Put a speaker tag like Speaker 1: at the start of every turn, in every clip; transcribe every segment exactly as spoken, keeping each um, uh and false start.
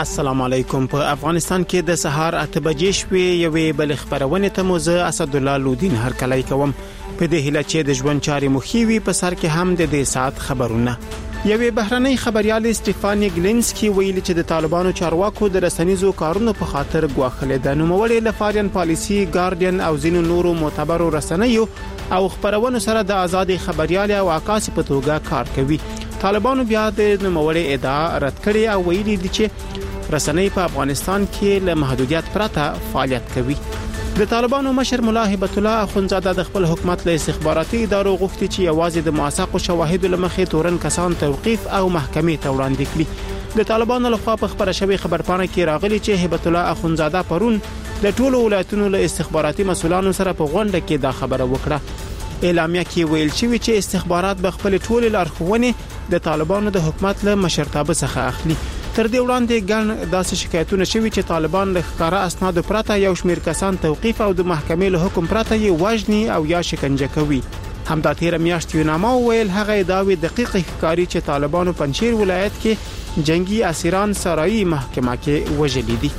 Speaker 1: السلام علیکم. په افغانستان کې د سهار اته بجې شوې یوې بل خبرونه ته موزه اسد الله لودین هر کله کوم په دې هله چې د ژوند چاري مخیوي په سر کې هم د دې سات خبرونه. یوې بهرنۍ خبريال سټيفاني ګلینسکي ویلي چې د طالبانو چارواکو د رسنیزو کارونو په خاطر غواخلې د نوموړي لفارین پالیسي ګارډین او ځینو نورو معتبرو رسنیو او خبرونو سره د آزادي خبريال او عکاسي په توګه کار کوي. طالبانو بیا د نوموړي ادعا رد کړې او ویلي دي چې رسنۍ په افغانستان کې له محدودیت پرته فعالیت کوي. د طالبانو مشر ملا هبت الله اخونزاده د خپل حکومت له استخباراتي ادارو غوښتي چې یوازې د موثقو شواهدو لمخې تورن کسان توقيف او محکمې ته وړاندې کړي. د طالبانو لخوا په خبره شوی خبرپاڼه کې راغلي چې هبت الله اخونزاده پرون د ټولو ولایتونو له استخباراتي مسولانو سره په غونډه کې دا خبره وکړه. اعلامیه کې ویل شوی چې استخبارات به خپل ټول لارښوونې د طالبانو د حکومت له مشرتابه څخه اخلي. تر دې وړاندې ګڼ داسې شکایتونه شوي چې طالبان له ښکارا اسناد پرته یو شمېر کسان توقيف او د محکمې له حکم پرته یې وژني او یا شکنجه کوي. همدا تیر میاشت یوناما ویل هغه داوی دقیق ښکاری چې طالبانو پنځیر ولایت کې جنگي اسیران سرایي محکمه کې وژلي دي.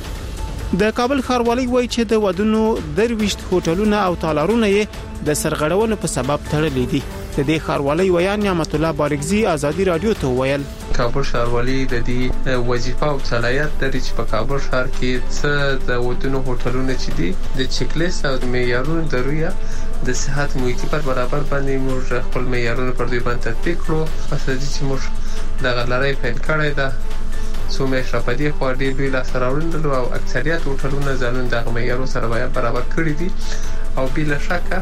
Speaker 1: د کابل ښاروالۍ وایي چې د ودونو درويشت هوټلونه او تالارونه یې د سرغړونو په سبب تړلي دي. د دې ښاروالۍ ویان نعمت الله بارکزي ازادي رادیو ته ویل
Speaker 2: کابل ښاروالۍ د دې وظیفه او صلاحیت لري چې په کابل ښار کې څه د ودونو هوټلونه چې دي د چیک لیست او معیارونو ضروري د صحت محیطي پر برابر باندې موږ خپل معیارونه پر دوی باندې تطبیق کړو. پس د چې موږ د غلړۍ پیل کړی ده څو مې شپدي خو ډېر ویل سراوندل او اکثریت هوټلونه ځانون د معیارونو سره برابر کړی دي او بل شک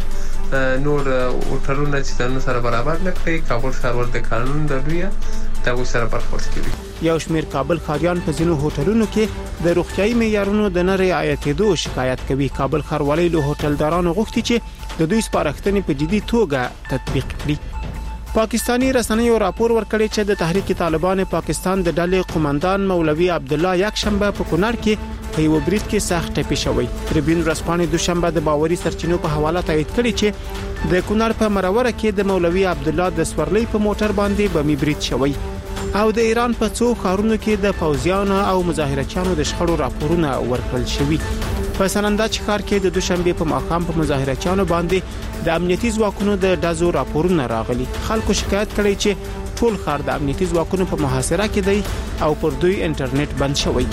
Speaker 2: نور هوټلونه چې ځان سره برابر نه کړي. کابل ښاروال د قانون د لوی د سره برخورد کوي.
Speaker 1: یو شمیر کابل ښاریان په ځینو هوټلونو کې د روغتيایي معیارونو د نه رعایتېدو شکایت کوي. کابل ښاروالۍ له هوټلدارانو غوښتي چې د دوی سپارښتنې په جدي توګه تطبیق کړي. پاکستانی رسنیو راپور ورکړی چې د تحریک طالبان پاکستان د ډلې قومندان مولوي عبد الله یک شنبه په کونړ کې په یو برید کې سخت ټپي شوی. تریبیون رسپانې دوشنبه د باوري سرچینو په حواله تایید کړی چې د کونړ په مروره کې د مولوي عبد الله د سورلۍ په موټر باندې بمي برید شوی او د ایران په څو ښارونو کې د پوځیانو او مظاهرچیانو د شخړو راپورونه ورکړل شوي. په سنندج ښار کې د دوشنبه په ماښام په مظاهرچیانو باندې د امنیتي ځواکونو د دزو راپورونه راغلي. خلکو شکایت کړي چې ټول ښار د امنیتي ځواکونو په محاصره کې دی او پر دوی انټرنیټ بند شوی.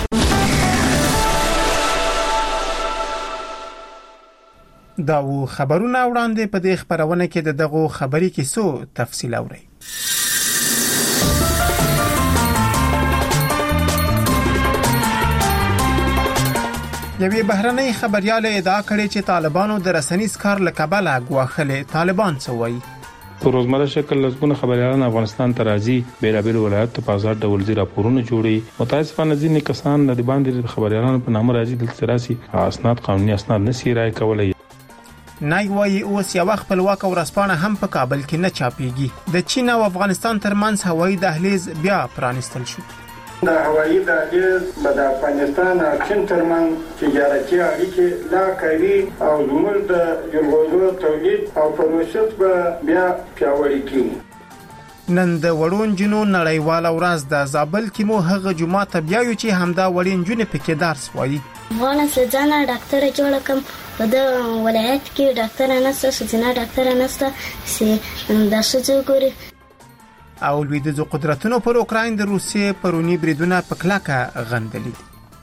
Speaker 1: دا و خبرونه وړاندې په دې خبرونه کې د دغه خبري کیسو تفصیل اورئ. یوې بهرنۍ خبريال ادعا کړې چې طالبانو د رسنیز کار لکبله غواخلې. طالبان څه وایي؟
Speaker 3: په روزمره شکل لږونه خبريالان افغانستان ته راځي، بیلابیل ولایت په آزاد ډول زی راپورونه جوړي. متاسفانه ځینې کسان د باندې خبريالانو په نامه راځي دلته راسي اسناد قانوني اسناد نشي راي کولای.
Speaker 1: نای وایي اوس یو خپلواک ورسپانه هم په کابل کې نه چاپیږي. د چین او افغانستان ترمنځ هوایي دهلیز بیا پرانستل شو.
Speaker 4: د هوایي دهلیز د افغانستان او چین ترمنځ تجارتي اړیکې لا قوي او زموږ د جلغوزو تولید او پروسس به بیا پیاوړي کړي.
Speaker 1: نن د وړون جنو نړیواله ورځ د زابل کې مو هغه جمعه ته بیاو چې همدا وړین جنې پکې درس وایي.
Speaker 5: افغان سزانه ډاکټر جوړ کم په د ولایت کې ډاکټر نسته سزانه ډاکټر نسته چې د شذو ګوري.
Speaker 1: او لویدیځو قدرتونو پر اوکراین د روسیې پرونی بریدونه په کلکه غندلي.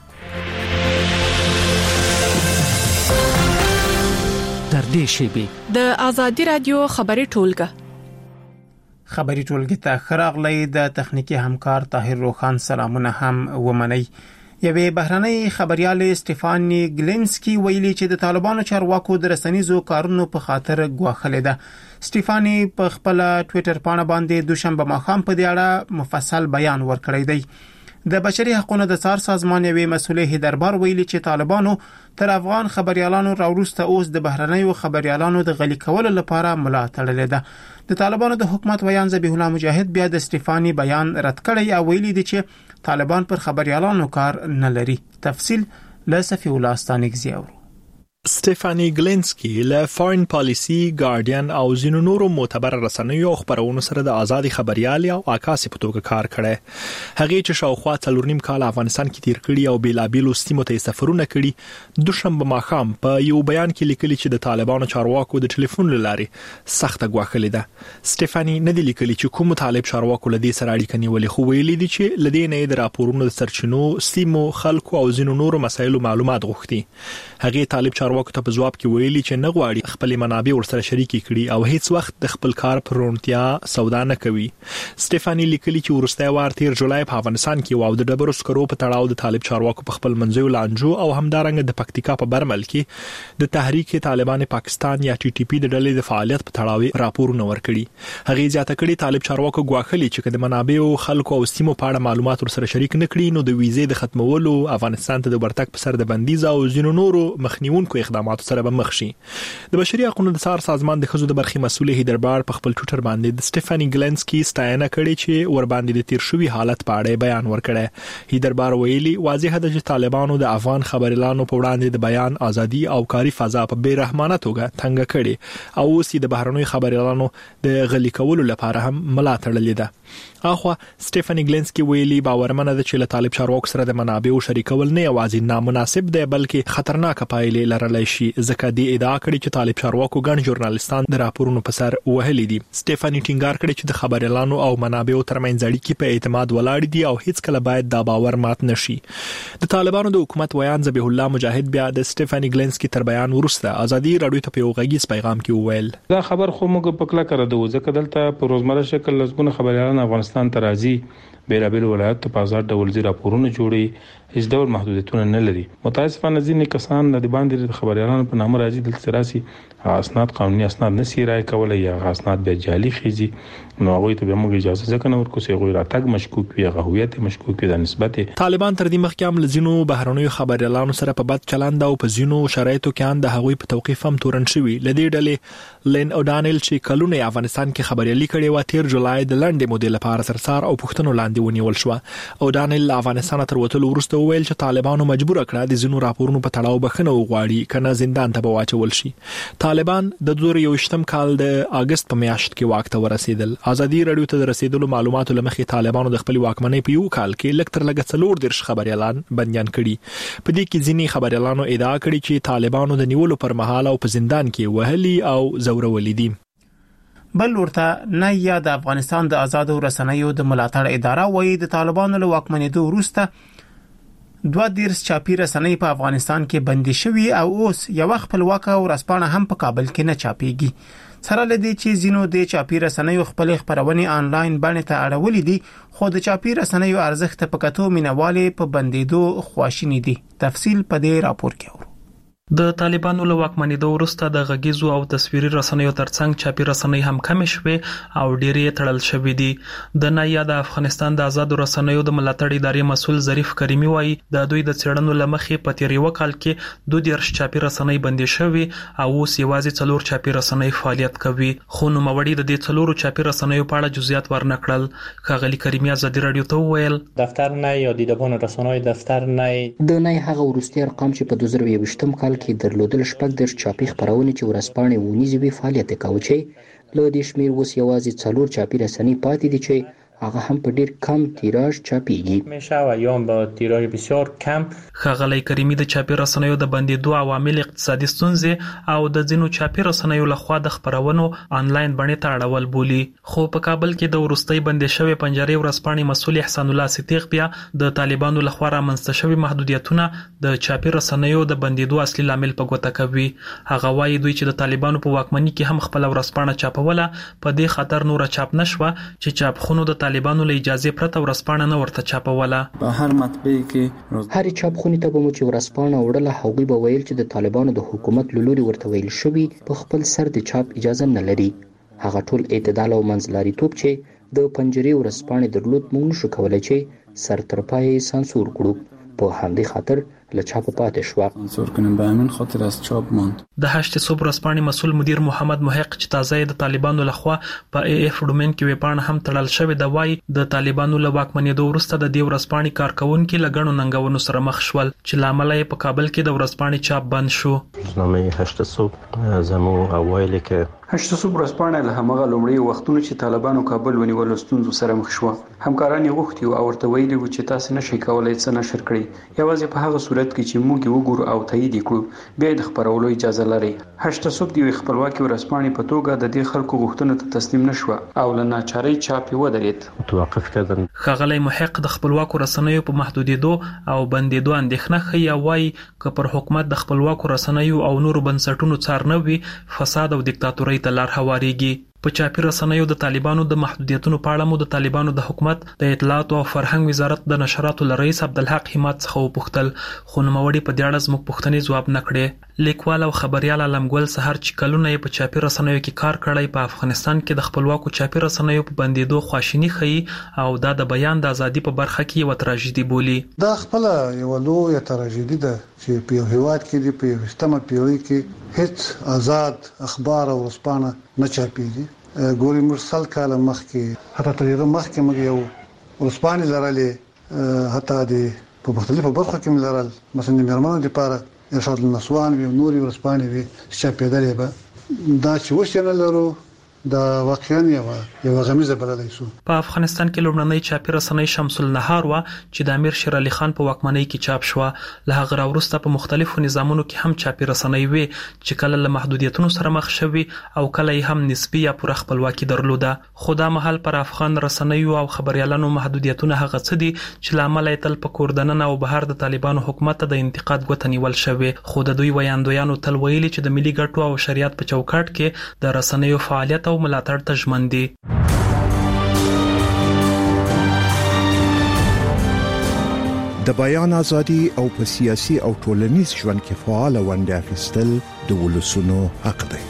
Speaker 6: تر دې شی د آزادي رادیو خبري ټولګه
Speaker 1: خبري ټولګه ته خراغلی د تخنیکی همکار طاهر روخان سلامونه هم ومني. یوې بهرنۍ خبريال سټيفاني ګلینسکي ویلي چې د طالبانو چارواکو د رسنیزو کارونو په خاطر غواخلې ده. سټيفاني په خپل ټوئیټر باندې باندې دوشنبه ماښام په دې اړه مفصل بیان ورکړی دی. د بشري حقوقو د څار سازمان یوې مسولې دربار ویلي چې طالبانو تر افغان خبريالانو راوروسته اوس د بهرنیو خبريالانو د غلي کولو لپاره ملا تړلې ده. د طالبانو د حکومت ویان ذبیح الله مجاهد بیا د سټيفاني بیان رد کړی او ویلي دي چې طالبان پر خبريالانو کار نه لري. تفصیل له صفی الله استانګزی اورو.
Speaker 7: سټيفاني ګلینسکي له فارن پالیسي ګارډین او ځینو نورو معتبر رسنیو خبرونو سره د آزادي خبريالي او عکاسي په توګه کار کړی. هغه چې شاوخوا څلور نیم کال افغانستان کې تیر کړی او بیلابیلو سیمو ته سفرونه کړی، دوشنبه ماښام په یو بیان کې لیکلي چې د طالبانو چارواکو د ټلیفون لارې سخته غواخلې ده. سټيفاني نه دی لیکلي چې کوم طالب چارواکو لدی سره اړیکه نیولې، خو ویلي دي چې لدی نه د راپورونو د سرچینو، سیمو، خلکو او ځینو نورو مسایلو معلومات غوښتي. هغه طالب چارواکو ته په جواب کې ویلي چې نه غواړي خپل منابع ورسره شریک کړي او هیڅ وخت د خپل کار پر رونتیا سودا نه کوي. سټيفاني لیکلي چې ورسته وار تیر جولای په افغانستان کې او د ډبرو سکرو په تړاو د طالب چارواکو په خپل منځوي لانجو او همدارنګه د پکتیکا په برمل کې د تحریک طالبان پاکستان یا ټي ټي پی د ډلې د فعالیت په تړاو راپورونه ورکړي. هغه زیاته کړي طالب چارواکو غواخلي چې د منابع او خلکو او سیمو په اړه معلومات ورسره شریک نه کړي نو د ویزې د ختمولو، افغانستان ته د ورتګ په سر د بندیز او ځینو نورو مخنیونکو اقداماتو سره به مخ شي. د بشري حقوقو د سار سازمان د خزو د برخې مسؤل هیدربار په خپل ټوئیټر باندې د سټيفاني ګلینسکي ستاینه کړې چې ور باندې د تیر شوی حالت په اړه بیان ورکړی. هیدربار ویلي واضح ده چې طالبانو د افغان خبريالانو په وړاندې د بیان ازادي او کاري فضا په بیرحمانه توګه تنګ کړي او اوس د بهرنوي خبريالانو د غلي کولو لپاره هم ملا تړلې ده. اخو سټيفاني ګلینسکي ویلي باورمنه ده چې له طالب چارواکو سره د منابع او شریکول نه یوازې نامناسب دی بلکې خطرناک پایلې لرلی شي. ځکه د ادعا کړي چې طالب چارواکو ګڼ ژورنالیستان د راپورونو په سر وهلي دي. سټيفاني ټینګار کړي چې د خبريالانو او منابعو ترمنځ اړیکې په اعتماد ولاړ دي او هیڅ کله باید دا باور مات نشي. د طالبانو د حکومت ویان ذبیح الله مجاهد بیا د سټيفاني ګلینسکي تر بیان وروسته ازادي رادیو ته په یو غږیز پیغام کې وویل
Speaker 3: دا خبر خو موږ په کله کړو ځکه دلته په روزمره شکل لږونه خبريالان افغانستان ته راځي، بیلابیل ولایت ته په آزاد ډول زی راپورونه جوړي، هیڅ ډول محدودیتونه نه لري. متاسفانه ځینې کسان د باندې د خبريالانو په نامه راځي دلته راسي اسناد قانوني اسناد نسی راي کولای یا اسناد به جعلي خيزي، نو هغه ته به موږ اجازه ځکه نه ورکو چې غوړه تګ مشکوک وي، هویت مشکوک وي د نسبت.
Speaker 7: طالبان تر دې مخکې هم لزینو بهرنوي خبريالانو سره په بد چلند او په زینو شرایطو کې اند هغوی په توقيف هم تورن شوی. لدې ډلې لین اودانل چې کلونه افغانستان کې خبريالي کړي و تیر جولای د لنډې مودې لپاره سرسار او پښتنو لاندې ونیول شو. اودانل افغانستان تر وټلو ورسته ویل چې طالبانو مجبور کړه د زینو راپورونو په تړاو بخنه وغواړي کنه زندان ته واچول شي. طالبان د دوه هزار یوویشتم کال د اگست په میاشت کې واک ته ورسېدل. ازادي رادیو ته د رسیدلو معلوماتو لمخې طالبانو د خپل واکمنۍ په یو کال کې لکتر لګ څلور درش خبريالان بنديان کړي. په دې کې ځینې خبريالانو ادعا کړې چې طالبانو د نیولو پر مهال او په زندان کې وهلي او زورولي دي.
Speaker 1: بل ورته نه یا د افغانستان د آزاد رسنیو د ملاتړ اداره وایي د طالبانو له واکمنېدو وروسته دوه دیرس چاپی رسنۍ په افغانستان کې بندي شوي او اوس یو خپلواک او رسپانه هم په کابل کې نه چاپيږي. سره لدی چې زینو د چاپی رسنیو خپل خبرونه آنلاین باندې ته اړولې دي، خو د چاپی رسنیو ارزښت په کتو مینواله په بندیدو خواشینی دي. تفصیل په دې راپور کې اورو.
Speaker 8: د طالبانو له واکمنېدو وروسته د غږیزو او تصویري رسنیو ترڅنګ چاپی رسنۍ هم کم شوي او ډېرې تړل شوې دي. د نایا د افغانستان د آزاد رسنیو د ملاتړ ادارې مسؤل ظریف کریمي وایي د دوی د څېړنو لمخې په تیر یو کال کې دوه دیرش چاپی رسنۍ بندي شوي او اوس یوازې څلور چاپی رسنۍ فعالیت کوي. خو نوموړي د دې څلورو چاپی رسنیو په اړه جزئیات ورنکړل. ښاغلي کریمي ازادي رادیو ته وویل
Speaker 9: دفتر نه یا دیدبان رسنۍ دفتر نه د نه هغه ورستي ارقام چې په دوه زره یوویشتم کال کې درلودل شپږ در چاپی خبرونه چې ورسپانې ونیزي وی فعالیت کوي چې له دې شمیر اوس یوازې څلور چاپی رسنۍ پاتې دي چې هغه هم په ډیر کم تیراژ چاپیږي. میشه و یا با تیراژ بسیار کم.
Speaker 8: ښاغلي کریمي د چاپی رسنیو د بندیدو عوامل اقتصادي ستونزې او د ځینو چاپی رسنیو لخوا د خبرونو آنلاین باندې تړاول بولی. خو په کابل کې د ورستۍ بندي شوی پنجرې ورسپانې مسؤل احسان الله صدیق بیا د طالبانو لخوا رامنځته شوی محدودیتونه د چاپی رسنیو د بندیدو اصلي لامل په ګوته کوي. هغه وایي دوی چې د طالبانو په واکمنۍ کې هم خپل ورسپانه چاپوله، په دې خاطر نور چاپ نشوه چې چاپخونو د طالبانو له اجازه پرته ورسپانه نه ورته چاپوله.
Speaker 10: په هر مطبعه کې
Speaker 11: هر چاپخونې ته به مو چې ورسپانه وړله هغوی به ویل چې د طالبانو د حکومت له لوري ورته ویل شوي په خپل سر د چاپ اجازه نه لري. هغه ټول اعتدال او منځلاریتوب چې د پنجرې ورسپانې درلود موږ نشو کولای چې سر تر پایه سانسور کړو. په همدې خاطر
Speaker 9: له چاپ پاتې شو.
Speaker 10: سانسور کنیم به همین خاطر از چاپ ماند.
Speaker 8: د هشت صبح ورځپاڼې مسؤل مدیر محمد محق چې تازه د طالبانو لخوا په ای اف ډومین کې ویپاڼه هم تړل شوې ده، وایي د طالبانو له واکمنېدو وروسته د دې ورځپاڼې کارکونکي له ګڼو ننګونو سره مخ شول چې له امله یې په کابل کې د ورځپاڼې چاپ بند شو.
Speaker 12: روزنامه هشت صبح زمو اوایل کې
Speaker 13: هشت صبح ورځپاڼه له همغه لومړی وختونو چې طالبانو کابل ونیول ستونزو سره مخ شو. همکاران یې غوښتي او ورته ویلي و چې تاسو نشئ کولای څه نشر کړئ، یوازې په هغه صورت کې چې موږ وګورو او تایید کړو بیا د خبرولو اجازه لري. هشت صبح د خپلواکي ورځپاڼې په توګه د دې خلکو غوښتنو ته تسلیم نشو او له ناچارۍ چاپ ودرېد.
Speaker 12: توقف کړل.
Speaker 8: ښاغلی محق د خپلواکو رسنیو په محدودېدو او بندېدو اندېښنه ښیي، وایي که پر حکومت د خپلواکو رسنیو او نورو بنسټونو څار نه وي، فساد او دیکتاتورۍ ته لار هوارېږي. په چاپي رسنیو د طالبانو د محدودیتونو په اړه مو د طالبانو د حکومت د اطلاعات او فرهنګ وزارت د نشراتو رئیس عبدالحق حماد څخه وپوښتل، خو نوموړي په دې اړه زموږ پوښتنې ځواب نه کړې. لیکوال او خبريال علمګل سحر چې کلونه یې په چاپي رسنیو کې کار کړی، په افغانستان کې د خپلواکو چاپي رسنیو په بندېدو خواشیني ښیي او دا د بیان د ازادي په برخه کې یو تراژیدي بولي.
Speaker 14: دا خپل یو لویه تراژیدي ده چې په هیواد کې د په یوشتمه پیړۍ کې هیڅ آزاد اخبار او ورځپاڼه نه چاپېږي. ګوري مرسل کاله مخکې حتی تر دې مخکې موږ یو ورځپاڼې لرلې، حتی د په مختلفو برخو کې لرل، مثلا د میرمنو لپاره ارشاد النسوان وی نوري ورځپاڼې وی چې پیدلې به دا چې وښه نه لرو دا واقعا یو یو غمیزه بللای شو.
Speaker 8: په افغانستان کې لومړنۍ چاپي رسنۍ شمس النهار و چې د امیر شیر علي خان په واکمنۍ کې چاپ شو. له هغه وروسته په مختلفو نظامونو کې هم چاپي رسنۍ وي چې کله له محدودیتونو سره مخ شوي او کله هم نسبی یا پوره خپلواکي درلوده. خو دا مهال پر افغان رسنیو او خبريالانو محدودیتونه هغه څه دي چې لامل یې تل په کوردننه او بهر د طالبانو حکومت د انتقاد غوته نیول شوی. خو د دوی ویاندویانو تل ویلي چې د ملي ګټو او شریعت په چوکاټ کې د رسنیو فعالیت او ملاتړ ته ژمن دي.
Speaker 15: د بیان ازادي او په سیاسي او ټولنیز ژوند کې فعال ونډه اخیستل د ولسونو حق دی.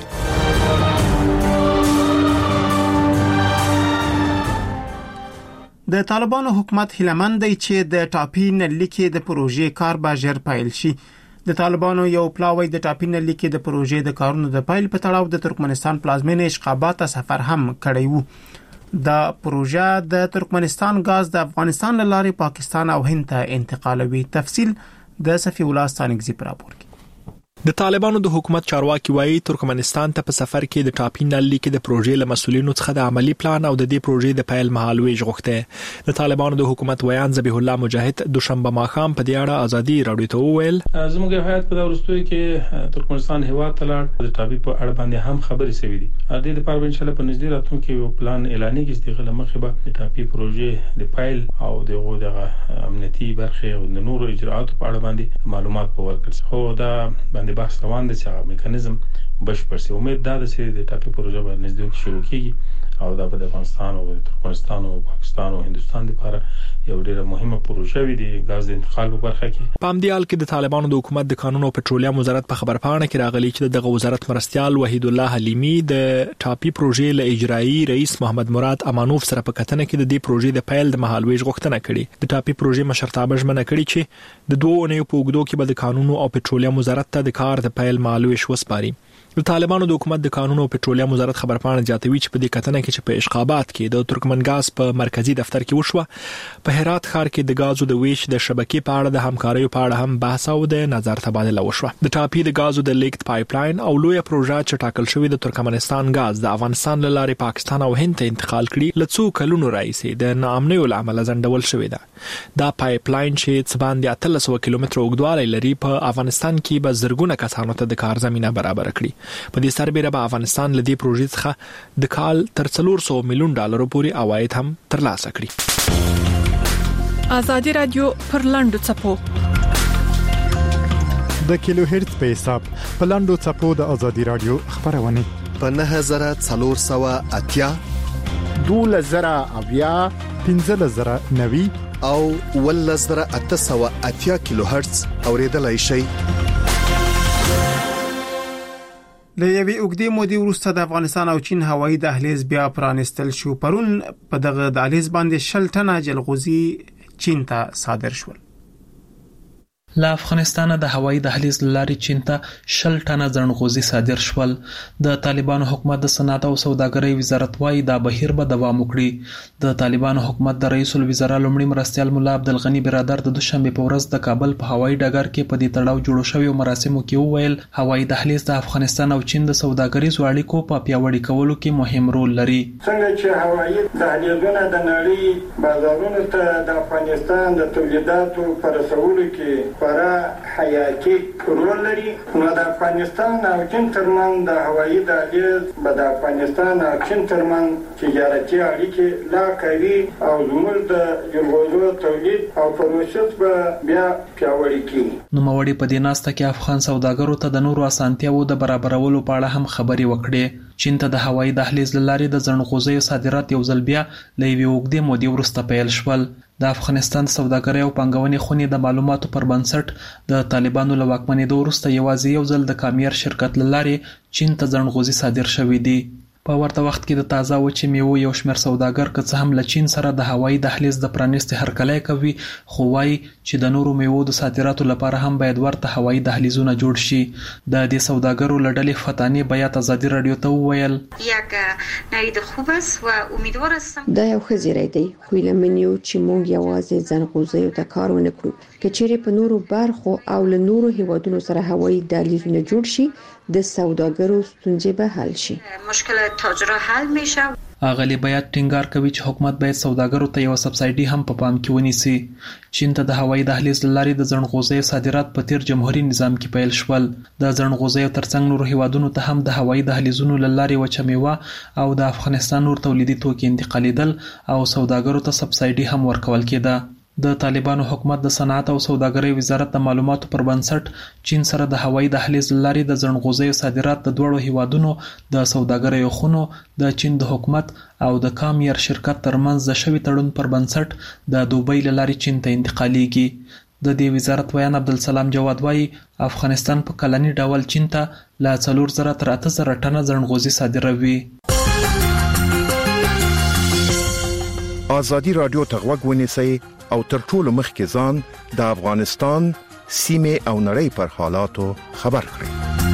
Speaker 1: د طالبانو حکومت هیلمن دی چې د ټاپي نلیکې د پروژې کار به ژر پیل شي. د طالبانو یو پلاوی د ټاپي نلیکې د پروژې د کارونو د پیل په تړاو د ترکمنستان پلازمینې اشقابات سفر هم کړی وو. دا پروژه د ترکمنستان غاز د افغانستان لارې پاکستان او هند ته انتقالوي. تفصیل د صفی الله ستانګزی پر راپور کې.
Speaker 7: د طالبانو د حکومت چارواکي وایي ترکمنستان ته په سفر کې د ټاپي نلیکې د پروژې له مسولینو څخه د عملی پلان او د دې پروژې د پیل مهالوي غوښته. د طالبانو د حکومت ویان ذبیح الله مجاهد دوشنبه ماخام په دې اړه ازادي رادیو ته وویل،
Speaker 3: زموږ هیات په ورستوي کې ترکمنستان هیواد ته لاړ، د ټاپي په اړه باندې هم خبرې شوې دي. د دې لپاره ان شاء الله په نږدې راتلونکي یو پلان اعلاني کې چې دغه مخه به د ټاپي پروژې د پیل او دغه دغه امنیتي برخه او د نورو اجراءاتو په اړه باندې معلومات په ورکړي. خو دا باندې بحث روان دي چې میکانیزم بشپړ شي. امید دا ده چې د ټاپي پروژه به نږدې شروع کیږي او دا په افغانستان او ترکمنستان او پاکستان او هندستان لپاره یو ډیره مهمه پروژه وي د غاز د انتقال په برخه کې.
Speaker 7: په همدې حال کې د طالبانو د حکومت د قانون او پټرولیم وزارت په خبرپاڼه کې راغلي چې دغه وزارت مرستيال وحید الله حلیمی د ټاپي پروژې له اجرایی رئیس محمد مراد امانوف سره په کتنه کې د دې پروژې د پیل د مهالوي غوښتنه کړې. د ټاپي پروژې مشرتابه ژمنه کړې چې د دوه اونیو په وګړو کې به د قانون او پټرولیم وزارت ته د کار د پیل مهالوي وسپاري. د طالبانو د حکومت د قانون او پټرولیم وزارت خبرپاڼه زیاتوي چې په دې کتنه کې چې په اشقابات کې د ترکمن غاز په مرکزی دفتر کې وشوه، په هرات ښار کې د غازو د ویش د شبکې په اړه د همکارۍ په اړه هم بحث او د نظر تبادله وشوه. د ټاپي د غازو د لیکت پایپ لاین او لوی پروژه چې ټاکل شوې د ترکمنستان غاز د افغانستان لارې پاکستان او هند ته انتقال کړي لڅو کلونو راځي د ناامنۍ لامل ځنډول شوې ده. دا پایپ لاین چې څه باندې اتلس سوه کیلومتره اوږدوالی لري په افغانستان کې به زرګونه کسانو ته د کار زمينه برابر کړي. په دې سربېره به افغانستان له دې پروژې څخه د کال تر څلور سوه میلیون ډالرو پورې عواید هم ترلاسه کړي.
Speaker 6: ازادي رادیو پر لاندو چپو
Speaker 16: د کیلو هرتز په حساب په لاندو چپو د ازادي رادیو خبرونه
Speaker 17: په نه هزار څلور سوه اتیا
Speaker 16: دوله زره اویا پنځه زره نوي
Speaker 17: او ول زره اته سوه اتیا کیلو هرتز اوریدلای شي.
Speaker 1: له یوې اوږدې مودې وروسته د افغانستان او چین هوایي دهلیز بیا پرانستل شو. پرون په دغه دهلیز باندې شل ټنه جلغوزي چین ته صادر شول.
Speaker 8: له افغانستان د هوایي دهلیز لارې چین ته شل ټنه ځنغوزي صادر شول. د طالبانو حکومت د صنعت او سوداګرۍ وزارت وايي دا بهیر به دوام وکړي. د طالبانو حکومت د رئیس الوزرا لومړي مرستیال مولا عبدالغنی برادر د دوشنبه په ورځ د کابل په هوایي ډګر کې په دې تړاو جوړ شوی مراسمو کې وویل هوایي دهلیز د افغانستان او چین د سوداګریزو اړیکو په پیاوړي کولو کې مهم رول لري.
Speaker 4: څنګه چې هوایي دهلیزونه د نړۍ بازارونو ته د افغانستان د تولیداتو پر رسولو کې خورا حیاتي رول لري، نو د افغانستان او چین ترمنځ د هوایي دهلیز به د افغانستان او چین ترمنځ تجارتي اړیکې لا قوي او زموږ د جلغوزو تولید او پروسس به بیا پیاوړي کړي.
Speaker 8: نوموړي په دې ناسته کې افغان سوداګرو ته د نورو اسانتیاوو د برابرولو په اړه هم خبرې وکړې. چین ته د هوایي دهلیز لارې د ځنغوزیو صادرات یو ځل بیا له یوې اوږدې مودې وروسته پیل شول. د افغانستان سوداګرۍ او پانګونې خونې د معلوماتو پر بنسټ د طالبانو له واکمنېدو وروسته یوازې یو ځل د کامیار شرکت له لارې چین ته ځنغوزي صادر شوي دي. په ورته وخت کې د تازه وچې میوو یو شمېر سوداګر که څه هم له چین سره د هوایي دهلیز د پرانیستې هرکلی کوي، خو وایي چې د نورو میوو د صادراتو لپاره هم باید ورته هوایي دهلیزونه جوړ شي. د دې سوداګرو له ډلې فتانې بیات ازادي راډیو ته وویل
Speaker 18: دا یو ښه زیری دی، خو هیله من یو چې موږ یوازې ځنغوزیو ته کار ونه کړو. که چیرې په نورو برخو او له نورو هیوادونو سره هوایي دهلیزونه جوړ شي د سوداګرو ستونزې به حل شي.
Speaker 19: مشکل تاجرها حل میشه.
Speaker 8: اغلی باید ټینګار کوي چې حکومت باید سوداګرو ته یو سبسایډي هم په پام کې ونیسي. چین ته د هوایي دهلیز لارې د ځنغوزیو صادرات په تیر جمهوریت نظام کې پیل شول. د ځنغوزیو ترڅنګ نورو هیوادونو ته هم د هوایي دهلیزونو لارې وچه میوه او د افغانستان نور تولیدي توکي انتقالیدل او سوداګرو ته سبسایډي هم ورکول کېده. د طالبانو حکومت د صنعت او سوداګرۍ وزارت د معلوماتو پر بنسټ چین سره د هوایي دهلیز لارې د ځنغوزیو صادرات د دوړو هیوادونو د سوداګرۍ خونو د چین د حکومت او د کامیار شرکت ترمنځ د شوي تړون پر بنسټ د دوبۍ لارې چین ته انتقالیږي. د دې وزارت ویان عبدالسلام جواد وايي افغانستان په کلني ډول چین ته له څلور زره تر اته زره ټنه ځنغوزي صادروي.
Speaker 15: ازادي رادیو ته غوږ ونیسئ او تر ټولو مخکې ځان د افغانستان سیمې او نړۍ پر حالاتو خبر کړئ.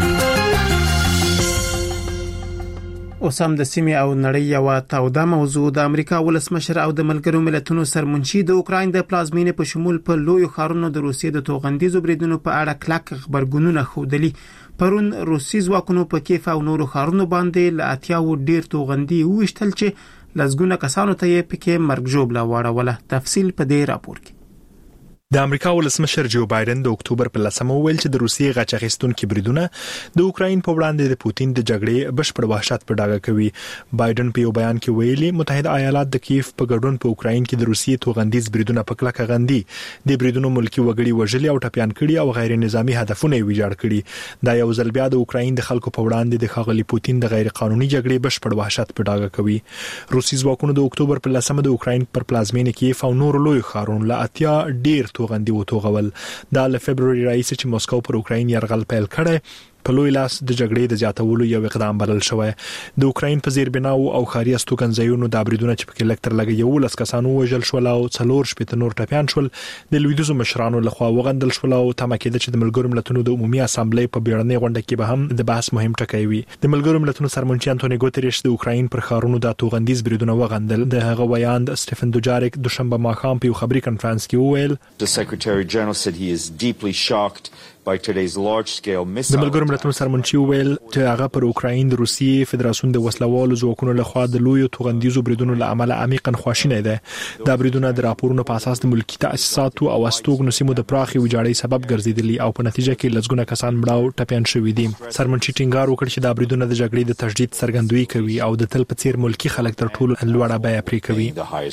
Speaker 1: اوس هم د سیمې او نړۍ یو تاوده موضوع د امریکا ولسمشر او د ملګرو ملتونو سرمنشي د اوکراین د پلازمینې په شمول په لوی ښارونو د روسیې د توغندیزو بریدونو په اړه کلک خبرګونونه خوندلي. پرون روسي ځواکونو په کیف او نورو ښارونو باندې ل اتیاو ډیر توغندي وشتل چې لزګونه کسانو ته یې پکې مرګ ژوبله واړوله. تفصیل په دې راپور کې.
Speaker 7: د امریکا ولسمشر جو بایدن د اکتوبر په لسمه ویل چې د روسیې غچ اخیستونکو بریدونه د اوکراین په وړاندې د پوتین د جګړې بشپړ وحشت په ډاګه کوي. بایدن په یو بیان کې ویلي متحده ایالات د کیف په ګډون په اوکراین کې د روسیې توغندیز بریدونه په کلکه غندي. د بریدونو ملکی وګړي وژلي او ټپيان کړي او غیر نظامی هدفونه ویجاړ کړي. دا یو ځل بیا د اوکراین د خلکو په وړاندې د ښاغلي پوتین د غیر قانوني جګړې بشپړ وحشت په ډاګه کوي. روسي ځواکونو د اکتوبر په لسمه د اوکراین پر پلازمینې کیف او نور لوی ښارونو له اتیا ډیر توغندي وتوغول. دا له فبرवरी راځي چې مسکو پر اوکراین یرغل پیل کړي په لوی لاس د جګړې د زیاتولو یو اقدام بلل شوی. د اوکراین په زیربناو او خاري استوګنځایونو د بریدونو چې په لکتر لګي یو لس کسانو وژل شول او څلور شپږ نور ټپيان شول. د لویدیزو مشرانو لخوا وغندل شول او تمه کېده چې د ملګرو ملتونو د عمومي اسامبلې په بیړنۍ غونډه کې به هم د بحث مهم ټکی وي. د ملګرو ملتونو سرمنشي انټونی ګوتریش د اوکراین پر خارونو د توغندیز بریدونه وغندل. د هغه ویاند سټيفن دوجاریک دوشنبه ماښام په یو خبري کانفرنس کې وویل
Speaker 20: The Secretary General said he is deeply shocked by today's large scale missile.
Speaker 7: د ملګرو ملتونو سرمنشي ویل چې هغه پر اوکراین د روسیې فدراسیون د وسلوالو ځواکونو لخوا د لوی توغندیزو بریدونو له امله عمیقا خواشینی ده. دا بریدونه د راپورونو په اساس د ملکی تاسیساتو او استوګنو سیمو د پراخي ویجاړۍ سبب ګرځیدلی او په نتیجه کې لږونه کسان مړه او ټپيان شوي دي. سرمنشي ټینګار وکړ چې دا بریدونه د جګړې د تشدید څرګندوي کوي او د تل په څیر ملکی خلک تر ټولو لوړه بیه پرې کوي.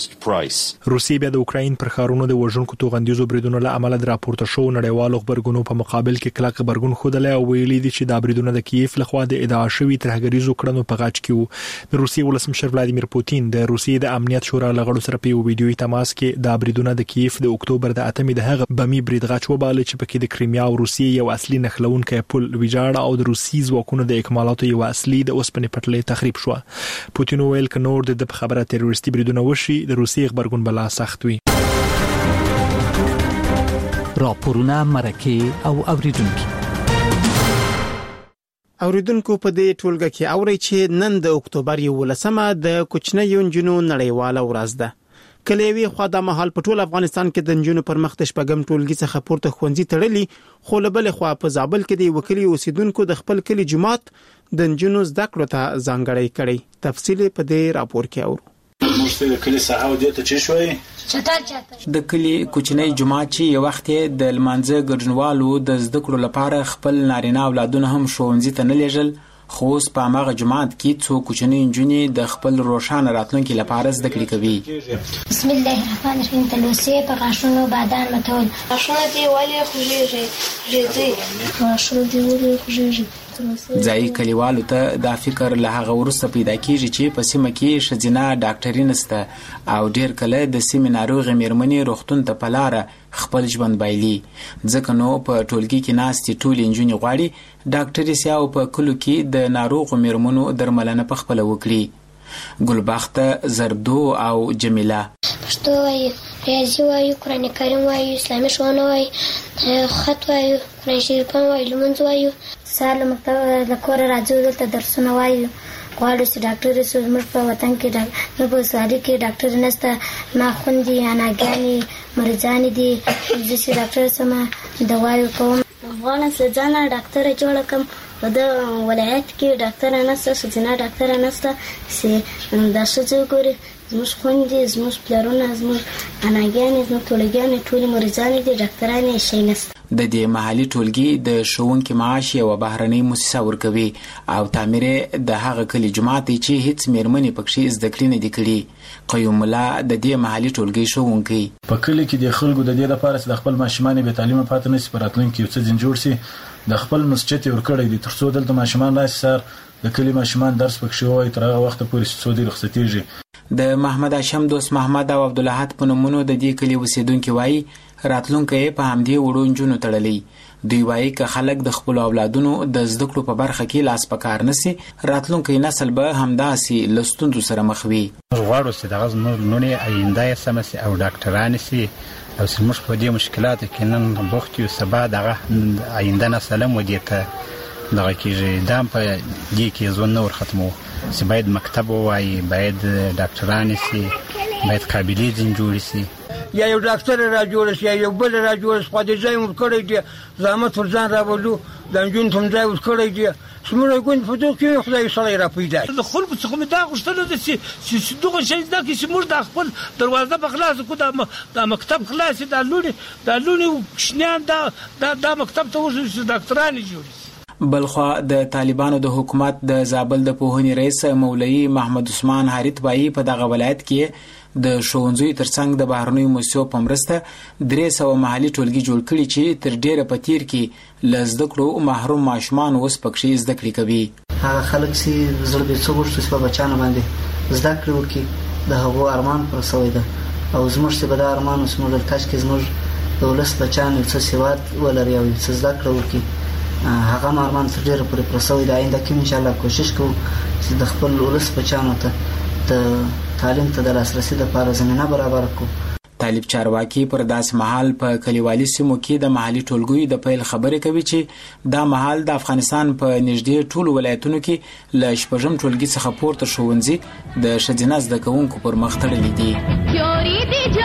Speaker 7: روسیې بیا د اوکراین پر خارونو د وژونکو توغندیزو بریدونو له امله د راپورته شو نړیوالو خبرګونو په مقابل کې کلک خبرګون خوده او ویلي دي چې دا بریدونه د کیف لخوا د ادعا شوی ترهګریزو کړنو په غاټ کې وو. د روسیې ولسمشر ولادیمیر پوتین د روسیې د امنیت شورا لغړو سره په یو ویډیوي تماس کې دا بریدونه د کیف د اکتوبر د اتمې د هغه بمی برید غاټ وباله چې پکې د کریمیا او روسیې یو اصلي نښلونکی پل ویجاړ او د روسي ځواکونو د اکمالاتو یو اصلي د اوسپنې پټلۍ تخریب شو. پوتین ویل ک نور د خبره تروریستي بریدونه وشي د روسیې خبرګون بلا سخت وي.
Speaker 21: راپورونه مرکه او اوریدونکو
Speaker 1: اوریدونکو په دې ټولګه کې اوري چې نن د اکتوبر یولسمه د کوچنیو نجونو نړیواله ورځ ده. کلیوي خو د مهال په ټول افغانستان کې د نجونو پر مخ د شپږم ټولګي څخه پورته خوندزي تړلي، خو له بل خوا په زابل کې د وکیل اوسیدونکو د خپل کلی جماعت د نجونو زده کړو ته ځانګړی کړي. تفصیل په دې راپور کې اورو.
Speaker 22: د کلی صحاو دې ته چې شوي
Speaker 23: چټل چټل د کلی کوچنی جماعت چې یو وخت د لمانځه ګډونوالو د زده کړو لپاره خپل نارینه اولادونه هم ښوونځي ته نه لیږل، خو اوس په هغه جماعت کې څو کوچنی نجونې د خپل روښانه راتلونکي لپاره زده کړې کوي.
Speaker 5: بسم الله الرحمن الرحیم. تلوسې په غاښونو بادان متول غاښونه دی ولې خوږیږي ریځي غاښونه دی ولې خوږیږي.
Speaker 23: ځای کلیوالو ته دا فکر له هغه وروسته پیدا کیږي چې په سیمه کې ښځینه ډاکټري نشته او ډیر کله د سیمې ناروغې میرمنې روغتون ته په لاره خپل ژوند بایلي، ځکه نو په ټولګي کې ناستې ټولې نجونې غواړي ډاکټري سي او په کلو کې د ناروغو میرمنو درملنه په خپله وکړي. ګلبخته، زردو او جمیله
Speaker 5: پښتو وایي، ریاضي وایي، قرآن کریم وایي، اسلامي ښوونه وایي، خط وایي، قرآن شریف وایي، لمونځ وایي، سهار له مکتبه له کوره راځو دلته درسونه وایو، غواړو چې ډاکټر شو. زموږ په وطن کې ډاکټر په ساري کې ډاکټر نشته، ما خوندي اناګانې مریضان دي، زه چې ډاکټر سم دوايو کوم. افغان سزانه ډاکټر جوړ کم د ولایت کې ډاکټر نشته، سزانه ډاکټر نشته چې دا څه ګوري. زموږ خوندي، زموږ پلرونه، زموږ اناګانې، زموږ ټولګیانې ټولې مریضان دي، ډاکټران یې شي نشته.
Speaker 23: د دې محلي ټولګي د ښوونکي معاش یو بهرنۍ مؤسسه ورکوي او تعمیر د هغه کلی جماعت چې هیڅ میرمنې پکې زده کړې نه دي کړي. قیوم الله د دې محلي ټولګي ښوونکی
Speaker 22: په کلی کې د خلکو د دې لپاره چې د خپل ماشومان به تعلیم پاتې نشي په راتلونکي یو څه ځین جوړ شي، د خپل مسجد ورکړی دي ترڅو دلته ماشومان راشي سر د کلی ماشومان درس پکې وایي تر هغه وخت پورې چې څو دي رخصتیږي.
Speaker 23: د محمد هاشم دوست محمد او عبدالحد په نومونو د دې کلی اوسیدونکو وایي راتلونکي په همدې وړو نجونو تړلې. دوی وایي که خلک د خپل اولادونو د زده کړو په برخه کې لاس پکار نسی، راتلونکي نسل به همداسې له ستونزو سره مخ وي.
Speaker 24: غواړو چې دغه زموږ لونې آینده یې سمه سي او ډاکټران سي او زموږ په دې مشکلاتو کې نن بوخت یو، سبا دغه آینده نسل هم ودې ته دغه کېږي. دا په دې کې ځوان نور ختمو چې باید مکتب ووایي، باید ډاکټران سي، باید قابلې ځین جوړ سي،
Speaker 25: یا یو ډاکټر را جوړ شي یا یو بل را جوړ شي. خو دې ځای مو کړی دی زحمت ور ځان راولو د نجونو ته ځای ور کړی دی سمره ګون په دوه کې خدای سره را پیدا
Speaker 26: د خلکو څخه مې دا غوښتنه ده چې دغه شی دا کې چې موږ د خپل دروازه په خلاص کو د مکتب خلاص د لوري د لوري شنیان دا د مکتب ته ورسې چې ډاکټران جوړ.
Speaker 23: بلخوا د طالبانو د حکومت د زابل د پوهنې رئیس مولوی محمد عثمان حریت بایی په دغه ولایت کې د ښوونځیو ترڅنګ د بهرنیو مؤسسو په مرسته درې سوه محلي ټولګي جوړ کړي چې تر ډیره په تیر کې له زده کړو محروم ماشومان اوس پکې زده کړې کوي.
Speaker 27: هغه خلک چې زړه به څه غوښتي چې په بچانو باندې زده کړې وکړي د هغو ارمان پر سوی ده او زموږ چې به دا ارمان اوس موږ کاش کې زموږ د ولس بچانو څه سواد ولري او څه زده کړه وکړي. هغه ارمان تر ډیره پورې پر سوی ده. آینده کې انشاءالله کوشش کوو چې د خپل ولس بچانو ته د تعلیم ته د لاسرسي لپاره زمینه برابر کړو.
Speaker 23: طالب چارواکي پر داس محل په کلیوالي سیمو کې د محلي ټولګیو د پیل خبرې کوي چې دا محل د افغانستان په نږدې ټولو ولایتونو کې له شپږم ټولګي څخه پورته ښوونځي د ښځینه زده کوونکو پر مخ تړلي دي.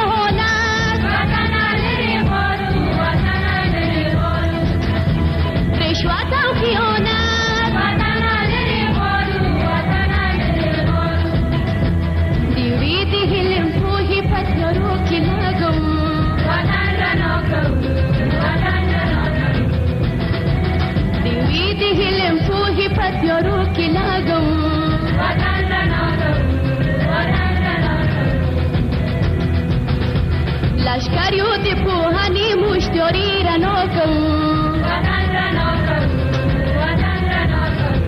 Speaker 28: لشکریو دی پوهانی مشتری رنو کن وطن رنو کن وطن رنو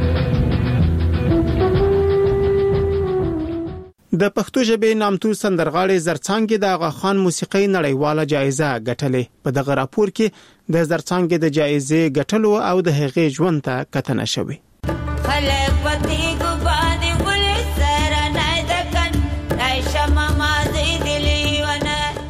Speaker 1: کن. د پښتو ژبې نامتو سندرغاړي زرڅانګې د آغا خان موسیقي نړیواله جایزه ګټلې. په دغه راپور کې د زرڅانګې د جایزې ګټلو او د هغې ژوند ته کتنه شوې.
Speaker 28: خلک پتی ګبانې ولې سره نه دکن دای شمه مازی دلی ونه.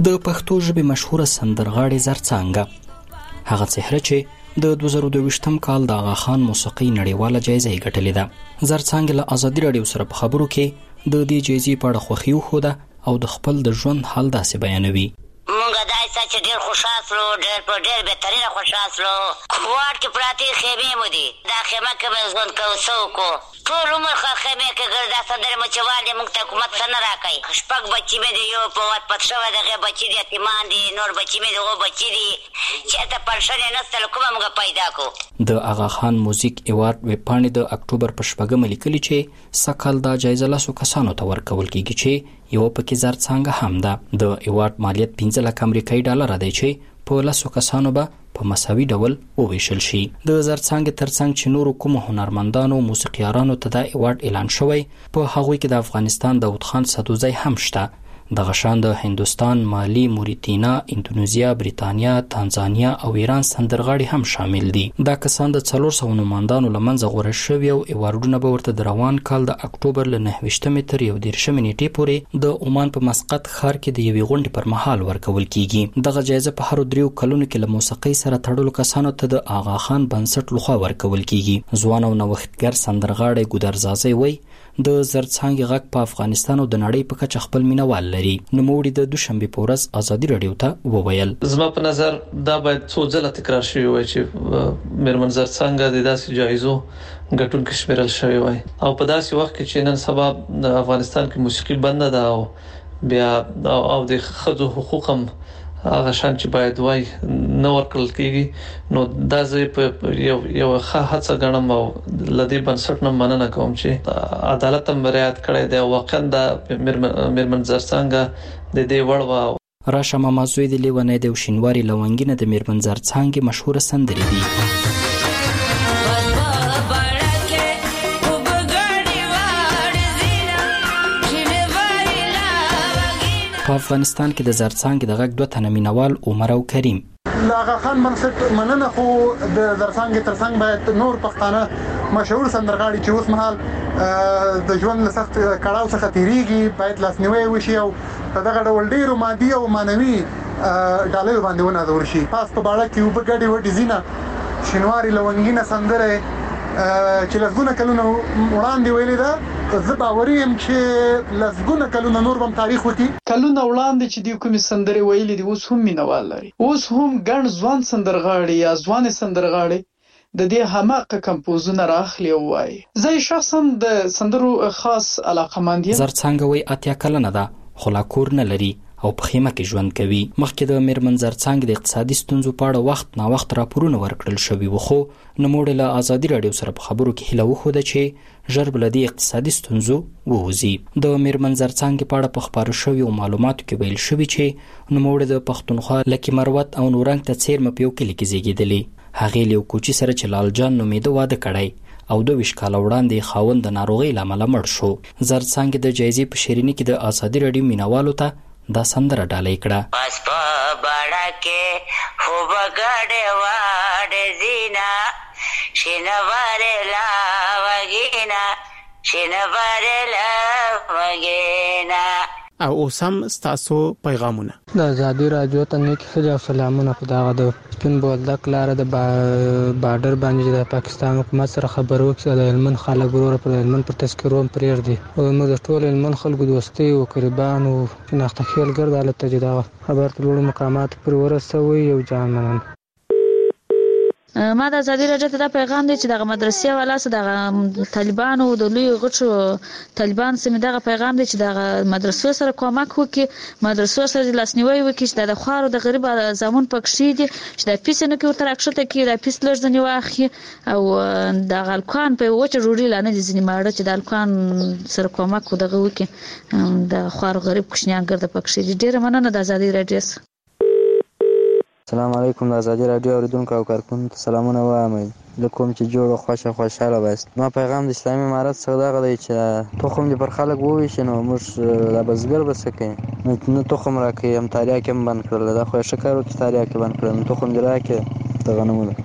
Speaker 2: د پښتو ژبې مشهوره سندرغاړې زرڅانګه، هغه څهره چې د دوه زره دوه کال د آغا خان موسیقي نړیواله جایزه یې ګټلې ده. زرڅانګه له ازادي راډیو سره په خبرو کې د دې جایزې په اړه خوښي وښوده او د خپل د ژوند حال داسې بیانوي.
Speaker 3: مونږ دای چې ډېر خوشحال سلو، ډېر په ډېر بهترینه خوشحال سلو. واټ کې پراتې خیمې مو دي، دا خیمه کې مې ژوند کوو څه وکړو. ټول عمر ښه خیمې کې ګرځا سندرې مو چې والې مونږ ته حکومت څه نه راکوي. شپږ بچي مې دي، یو په وات پت شوی د هغې بچي دي یتیمان دي، نور بچي مې د هغو بچي دي. چېرته پنشن یې نسته، له کومه مونږ پیدا کړو.
Speaker 2: د آغا خان موزیک ایوارډ ویبپاڼې د اکتوبر په شپږمه لیکلي چې سږکال دا جایزه لسو کسانو ته ورکول کیږي چې یو پکې زرڅانګه هم ده. د ایوارډ مالیت پنځه لک امریکایي ډالر دی چې په لسو کسانو به په مساوي ډول وویشل شي. د زرڅانګې ترڅنګ چې نورو کومو هنرمندانو موسیقیارانو ته دا ایوارډ اعلان شوی، په هغوی کې د افغانستان داود خان سدوزی هم شته. دغه شان د هندوستان، مالی، موریتانا، اندونیزیا، بریتانیا، تانزانیا او ایران سندرغاړي هم شامل دي. دا کسان د څلور سوه نوماندانو له منځه غوره شوي او ایوارډونه به ورته د روان کال د اکتوبر له نهه ویشتمې تر یو دېرشمې نیټې پورې د عمان په مسقط ښار کې د یوې غونډې پر مهال ورکول کیږي. دغه جایزه په هرو دریو کلونو کې له موسیقۍ سره تړلو کسانو ته د آغا خان بنسټ لخوا ورکول کیږي. ځوان او نوښتګر سندرغاړی ګودرزازی وایي د زرڅانګې غږ په افغانستان او د نړۍ په کچه خپل مینوال لري. نوموړي د دوشنبه په ورځ ازادي راډیو ته وویل:
Speaker 9: زما په نظر دا باید څو ځله تکرار شوی وای چې میرمن زرڅانګه د داسې جایزو ګټونکې شمیرل شوی وای، او په داسې وخت کې چې نن سبا د افغانستان کې موسیقي بنده ده او بیا او د ښځو حقوق هم هغه شان چې باید وای نه ورکړل کېږي، نو دا زه په یو یو ښه هڅه ګڼم او له دې بنسټ نه مننه کوم چې عدالت هم رعایت کړی دی. واقعا د میرمن زرڅانګه د دې وړ و.
Speaker 2: راشه ماما زوی د لیونی د شینواري لونګینه د میرمن زرڅانګې مشهوره سندرې دي. په افغانستان کې د زرڅانګې د غږ دوه تنه مینوال عمر او کریم.
Speaker 10: د آغا خان بنسټ مننه، خو د زرڅانګې ترڅنګ باید نور پښتانه مشهور سندرغاړي چې اوس مهال د ژوند له سخت کړاو څخه تیریږي باید لاسنیوی وشي او په دغه ډول ډیرو مادي او معنوي ډالۍ باندې ونازول شي. پاس په باړه کې اوبه ګډې وډې ځینه شینواري لونګینه سندره چې لسګونه کلونه وړاندې ویلې ده، زه باوري یم چې لسګونه کلونه نور هم تاریخ وکړي.
Speaker 11: کلونه وړاندې چې دوی کومې سندرې ویلې دي اوس هم مینوال لري. اوس هم ګڼ ځوان سندرغاړي یا ځوانې سندرغاړي د دې هماغه کمپوزونه راخلي او وایي. زه شخصا د سندرو خاص علاقمند یم.
Speaker 2: زرڅانګه وایي اتیا کلنه ده خو لا کور نه لري او په خیمه کې ژوند کوي. مخکې د میرمن زرڅانګې د اقتصادي ستونزو په اړه وخت نا وخت راپورونه ورکړل شوي وو، خو نوموړي له ازادي راډیو سره په خبرو کې هیله وښوده چې ژر به له دې اقتصادي ستونزو ووځي. د میرمن زرڅانګې په اړه په خپاره شویو معلوماتو کې ویل شوي چې نوموړي د پښتونخوا لکي مروت او نورنګ ته څیرمه په یو کلي کې زیږېدلې. هغې له یو کوچي سره چې لال جان نومیده واده کړی او دوه ویشت کاله وړاندې خاوند د ناروغۍ له امله مړ شو. زرڅانګې د جایزې په شیریني کې د ازادي راډیو مینوالو ته دا سندره ډالۍ کړه.
Speaker 3: پس په باړه کې خوب ګډه واډه زینا شینواره لا وګینا شینواره لا وګینا.
Speaker 1: او اوسم ستاسو پیغامونه
Speaker 12: د ازادي راډیو ته نیک خجا سلامونه. په دغه د سپین بولدک لاره د بارډر باندې د پاکستان حکومت سره خبرو کې د هلمند خلک ورور پر هلمند پر تذکرو پرېږدي او موږ د ټول هلمند خلکو دوستي او قربان او شناخته خیالګر د حالت ته دا خبر ته لوړ مقامات پر ورسوي او جان مننه.
Speaker 13: ما د ازادي راډیو ته دا پیغام دی چې دغه مدرسې والا سره دغه طالبانو د لوی غټو طالبان سره دغه پیغام دی چې دغه مدرسو سره کومک وکړي، مدرسو سره لاسنیوي وکړي چې د خوارو د غریب زمون پکښې دي چې د پیسې نه کې ورته راکښته کې د پیس لږ ځنې واخلي او د غلکان په وچه جوړي لانه دي ځنې ماړه چې د غلکان سره کومک ودغه وکړي د خوارو غریب کوشنیان ګرځي پکښې دي. ډیره مننه د ازادي راډیو.
Speaker 14: السلام علیکم. د ازادي راډیو اوریدونکو او کارکونکو ته سلامونه وایم. له کوم چې جوړ او خوښه خوشاله وایست. ما پیغام د اسلامي امارت څخه دغه دی چې تخم دې پر خلک وویشي نو موږ د بزګر به څه کوي، نه تخم راکوي، هم تاریاکې هم بند کړل. دا خو یې ښه کار وکړي تاریاکې بند کړل، نو تخم دې راکړي د غنمو.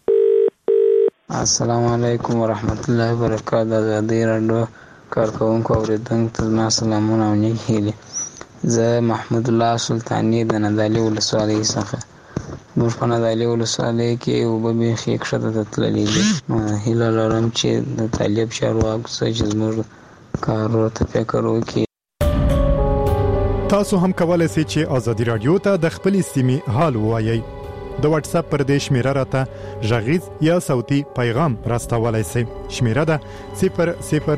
Speaker 12: السلام علیکم ورحمت الله وبرکاته. د ازادي راډیو کارکونکو او اوریدونکو ته زما سلامونه او نیک هیلې. زه محمود الله سلطانی د نادعلي ولسوالۍ څخه. موږ په نادعلي ولسوالۍ کې اوبه بیخي ښکته ته تللې دي. هیله لرم چې د طالب چارواکو څخه چې زموږ کار ورته فکر وکړي.
Speaker 4: تاسو هم کولای شئ چې آزادي رادیو ته د خپلې سیمې حال ووایئ. د واتس اپ پر دې شمیره راته غږیز یا صوتي پیغام راستولای شئ. شمیره ده صفر صفر